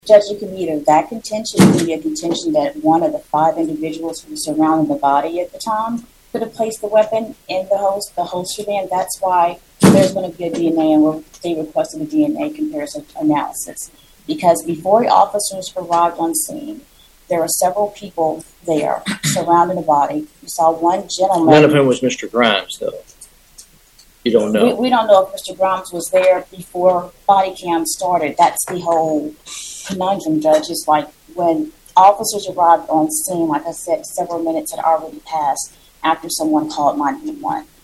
Judge, you can either that contention or be a contention that one of the 5 individuals who were surrounding the body at the time could have placed the weapon in the holster van. That's why there's going to be a DNA, and they requested a DNA comparison analysis. Because before the officers arrived on scene, there were several people there surrounding the body. You saw one gentleman. None of whom was Mr. Grimes, though. You don't know. We don't know if Mr. Grimes was there before body cam started. That's the whole conundrum, Judge. Is like when officers arrived on scene, like I said, several minutes had already passed after someone called 911.